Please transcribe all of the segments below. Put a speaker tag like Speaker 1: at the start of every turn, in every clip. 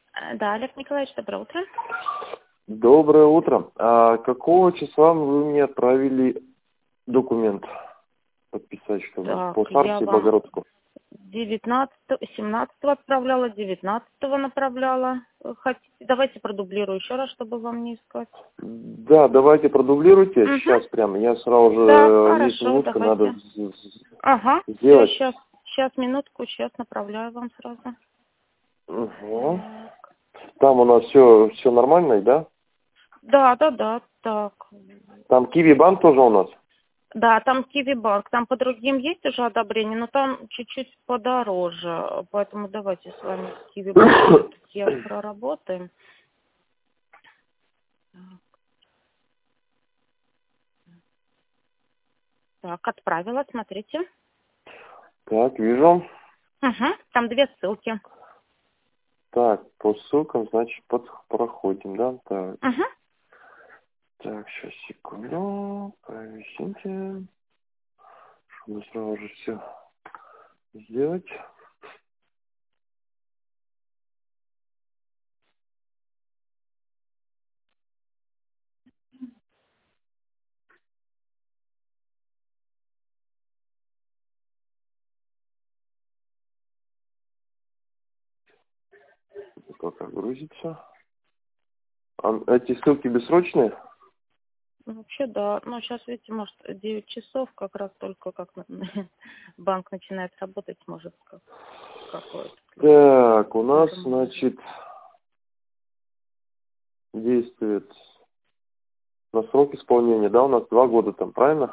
Speaker 1: Да, Олег Николаевич, доброе утро.
Speaker 2: Доброе утро. А какого числа вы мне отправили документ подписать, чтобы
Speaker 1: Так,
Speaker 2: по
Speaker 1: я
Speaker 2: Сарсе и
Speaker 1: вам
Speaker 2: Богородску?
Speaker 1: 17 отправляла, 19 направляла. Хотите, давайте продублирую еще раз, чтобы вам не искать.
Speaker 2: Да, давайте продублируйте.
Speaker 1: Угу.
Speaker 2: Сейчас прямо. Я сразу
Speaker 1: Да,
Speaker 2: же, есть
Speaker 1: хорошо,
Speaker 2: минутка, надо
Speaker 1: давайте. Ага, все,
Speaker 2: сделать.
Speaker 1: сейчас, минутку, сейчас направляю вам сразу.
Speaker 2: Угу. Там у нас все нормально, да?
Speaker 1: Да, так.
Speaker 2: Там Киви Банк тоже у нас?
Speaker 1: Да, там Киви Банк, там по другим есть уже одобрение, но там чуть-чуть подороже, поэтому давайте с вами Киви Банк проработаем. Так, отправила, смотрите.
Speaker 2: Так, вижу.
Speaker 1: Угу, там 2 ссылки.
Speaker 2: Так, по ссылкам, значит, проходим, да? Так.
Speaker 1: Угу.
Speaker 2: Так, сейчас, секунду. Повесите. Чтобы сразу же все сделать. Пока грузится. А эти ссылки бессрочные?
Speaker 1: Вообще, да. Ну, сейчас, видите, может, 9 часов, как раз только как банк начинает работать, может, какое-то.
Speaker 2: Так, у нас,
Speaker 1: Поэтому
Speaker 2: значит, действует на срок исполнения, да, у нас 2 года там, правильно?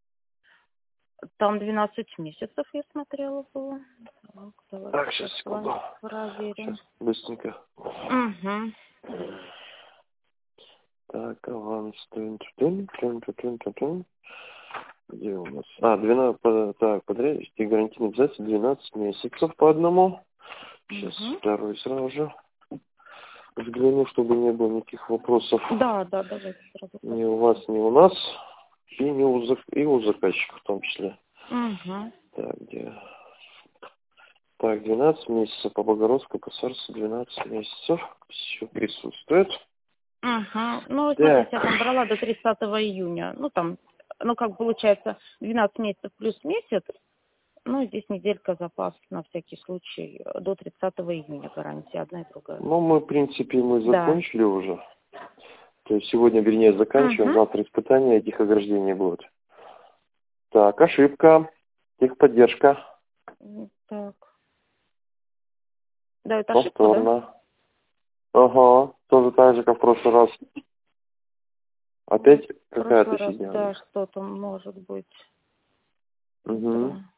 Speaker 1: там 12 месяцев, я смотрела, было. Так, давайте
Speaker 2: Так, сейчас,
Speaker 1: сейчас с вами
Speaker 2: секунду.
Speaker 1: проверим.
Speaker 2: Сейчас, быстренько.
Speaker 1: Угу.
Speaker 2: Так, аванс. Где у нас? 12, так, подрядчики гарантийные обязательства 12 месяцев по одному. Сейчас
Speaker 1: Угу.
Speaker 2: второй сразу же взгляну, чтобы не было никаких вопросов.
Speaker 1: Да, давайте сразу
Speaker 2: Ни у
Speaker 1: посмотрим.
Speaker 2: вас, ни у нас. И не у, и у заказчика в том числе.
Speaker 1: Угу.
Speaker 2: Так, где? Так, 12 месяцев по Богородску, по Сарсу 12 месяцев. Все присутствует.
Speaker 1: Угу. Ну, смотрите,
Speaker 2: Так.
Speaker 1: я там брала до 30 июня. Ну, там, ну, как получается, 12 месяцев плюс месяц. Ну, здесь неделька запас на всякий случай. До 30 июня гарантия одна и другая.
Speaker 2: Ну, мы, в принципе, мы
Speaker 1: Да.
Speaker 2: закончили уже. То есть сегодня, вернее, заканчиваем.
Speaker 1: Угу.
Speaker 2: Завтра испытания этих ограждений будет. Так, ошибка. Техподдержка.
Speaker 1: Так. Да, это ошибку, да?
Speaker 2: Повторно. Ага. Тоже так же, как в прошлый раз. Опять
Speaker 1: В
Speaker 2: какая-то
Speaker 1: прошлый раз,
Speaker 2: фигня у
Speaker 1: да,
Speaker 2: них.
Speaker 1: что-то может быть.
Speaker 2: Угу.
Speaker 1: Да.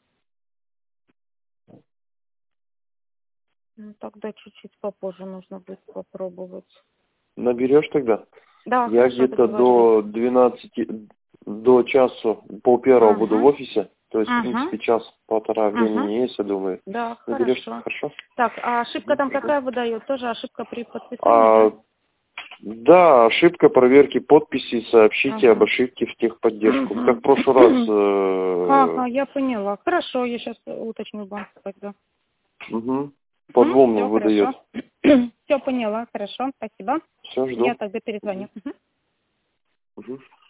Speaker 1: Ну, тогда чуть-чуть попозже нужно будет попробовать.
Speaker 2: Наберешь тогда?
Speaker 1: Да,
Speaker 2: Я
Speaker 1: хорошо,
Speaker 2: где-то
Speaker 1: договорились.
Speaker 2: до 12, до часу, пол-первого буду в
Speaker 1: Угу.
Speaker 2: офисе. То есть, в
Speaker 1: Угу.
Speaker 2: принципе, час-полтора
Speaker 1: Угу.
Speaker 2: времени есть, я думаю.
Speaker 1: Да,
Speaker 2: Наберешь,
Speaker 1: хорошо.
Speaker 2: хорошо?
Speaker 1: Так, а ошибка там какая выдает? Тоже ошибка при подписании, да?
Speaker 2: А, да, ошибка проверки подписи, сообщите об
Speaker 1: Ага.
Speaker 2: ошибке в техподдержку. Как в прошлый раз.
Speaker 1: Угу. Ага, я поняла. Хорошо, я сейчас уточню банк тогда.
Speaker 2: По
Speaker 1: Все,
Speaker 2: двум выдает.
Speaker 1: хорошо. Все поняла, хорошо, спасибо.
Speaker 2: Все,
Speaker 1: Я
Speaker 2: жду.
Speaker 1: тогда перезвоню. Мгм.
Speaker 2: Мгм.